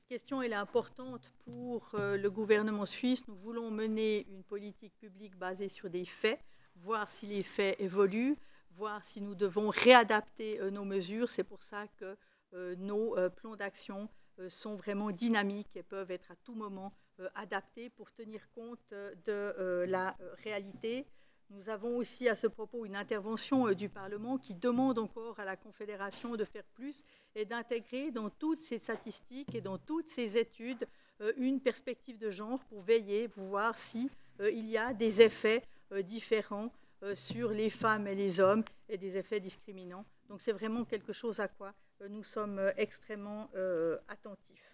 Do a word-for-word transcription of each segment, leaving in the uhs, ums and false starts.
Cette question est importante pour euh, le gouvernement suisse. Nous voulons mener une politique publique basée sur des faits, voir si les faits évoluent, voir si nous devons réadapter euh, nos mesures. C'est pour ça que euh, nos euh, plans d'action euh, sont vraiment dynamiques et peuvent être à tout moment euh, adaptés pour tenir compte euh, de euh, la euh, réalité. Nous avons aussi à ce propos une intervention euh, du Parlement qui demande encore à la Confédération de faire plus et d'intégrer dans toutes ces statistiques et dans toutes ces études euh, une perspective de genre pour veiller, pour voir si euh, il y a des effets euh, différents euh, sur les femmes et les hommes et des effets discriminants. Donc c'est vraiment quelque chose à quoi euh, nous sommes euh, extrêmement euh, attentifs.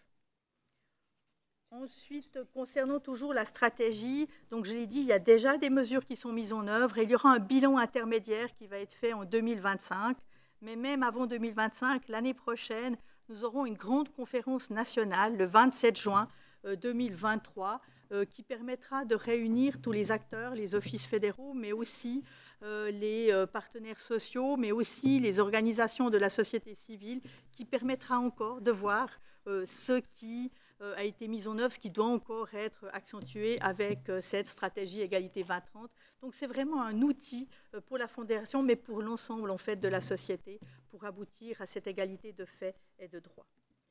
Ensuite, concernant toujours la stratégie, donc je l'ai dit, il y a déjà des mesures qui sont mises en œuvre et il y aura un bilan intermédiaire qui va être fait en deux mille vingt-cinq. Mais même avant deux mille vingt-cinq, l'année prochaine, nous aurons une grande conférence nationale le vingt-sept juin deux mille vingt-trois euh, qui permettra de réunir tous les acteurs, les offices fédéraux, mais aussi euh, les euh, partenaires sociaux, mais aussi les organisations de la société civile, qui permettra encore de voir euh, ce qui a été mise en œuvre, ce qui doit encore être accentué avec cette stratégie égalité vingt trente. Donc c'est vraiment un outil pour la Fondation, mais pour l'ensemble en fait de la société, pour aboutir à cette égalité de fait et de droit.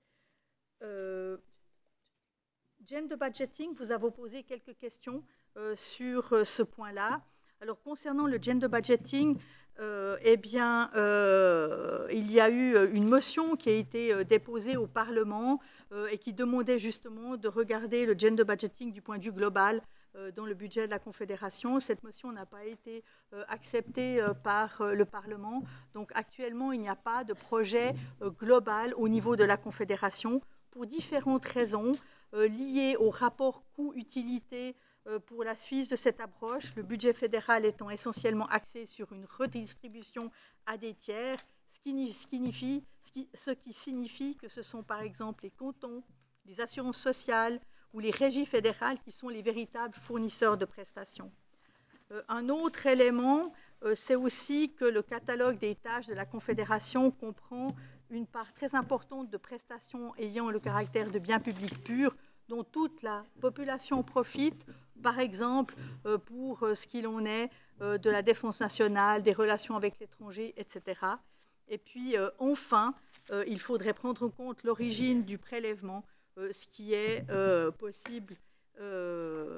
Euh, gender budgeting, vous avez posé quelques questions euh, sur euh, ce point-là. Alors concernant le gender budgeting, euh, eh bien, euh, il y a eu une motion qui a été euh, déposée au Parlement euh, et qui demandait justement de regarder le gender budgeting du point de vue global euh, dans le budget de la Confédération. Cette motion n'a pas été euh, acceptée euh, par euh, le Parlement. Donc actuellement, il n'y a pas de projet euh, global au niveau de la Confédération pour différentes raisons euh, liées au rapport coût-utilité pour la Suisse de cette approche, le budget fédéral étant essentiellement axé sur une redistribution à des tiers, ce qui signifie, ce qui, ce qui signifie que ce sont par exemple les cantons, les assurances sociales ou les régies fédérales qui sont les véritables fournisseurs de prestations. Euh, un autre élément, euh, c'est aussi que le catalogue des tâches de la Confédération comprend une part très importante de prestations ayant le caractère de biens publics purs, dont toute la population profite, par exemple euh, pour euh, ce qu'il en est euh, de la défense nationale, des relations avec l'étranger, et cetera. Et puis euh, enfin, euh, il faudrait prendre en compte l'origine du prélèvement, euh, ce qui est euh, possible euh,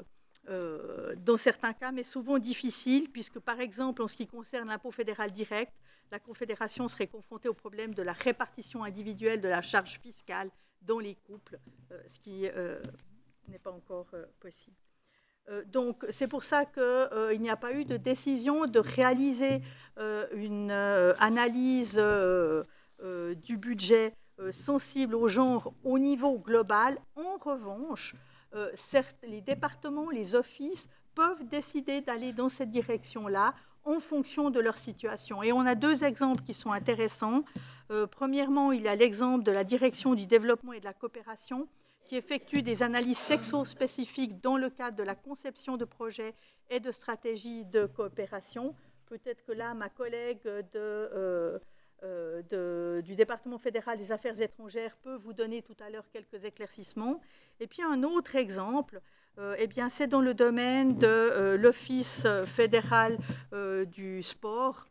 euh, dans certains cas, mais souvent difficile, puisque par exemple, en ce qui concerne l'impôt fédéral direct, la Confédération serait confrontée au problème de la répartition individuelle de la charge fiscale dans les couples, euh, ce qui euh, n'est pas encore euh, possible. Euh, donc, c'est pour ça qu'il euh, n'y a pas eu de décision de réaliser euh, une euh, analyse euh, euh, du budget euh, sensible au genre au niveau global. En revanche, euh, certes, les départements, les offices peuvent décider d'aller dans cette direction-là en fonction de leur situation. Et on a deux exemples qui sont intéressants. Euh, premièrement, il y a l'exemple de la direction du développement et de la coopération, qui effectue des analyses sexo-spécifiques dans le cadre de la conception de projets et de stratégies de coopération. Peut-être que là, ma collègue de, euh, euh, de, du département fédéral des affaires étrangères peut vous donner tout à l'heure quelques éclaircissements. Et puis un autre exemple, euh, eh bien, c'est dans le domaine de euh, l'Office fédéral euh, du sport,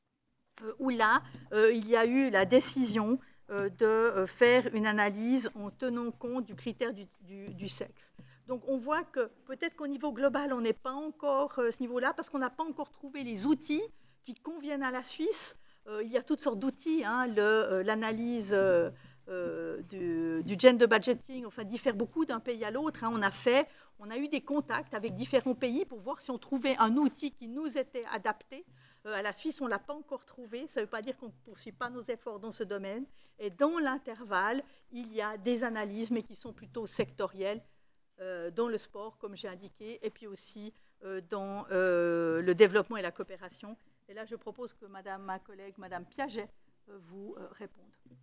euh, où là, euh, il y a eu la décision de faire une analyse en tenant compte du critère du, du, du sexe. Donc on voit que peut-être qu'au niveau global, on n'est pas encore à ce niveau-là parce qu'on n'a pas encore trouvé les outils qui conviennent à la Suisse. Euh, il y a toutes sortes d'outils, hein, l'analyse euh, euh, du, du gender budgeting, enfin, diffère beaucoup d'un pays à l'autre. Hein. On a fait, on a eu des contacts avec différents pays pour voir si on trouvait un outil qui nous était adapté. Euh, à la Suisse, on ne l'a pas encore trouvé. Ça ne veut pas dire qu'on ne poursuit pas nos efforts dans ce domaine. Et dans l'intervalle, il y a des analyses, mais qui sont plutôt sectorielles, euh, dans le sport, comme j'ai indiqué, et puis aussi euh, dans euh, le développement et la coopération. Et là, je propose que madame, ma collègue, madame Piaget, euh, vous euh, réponde.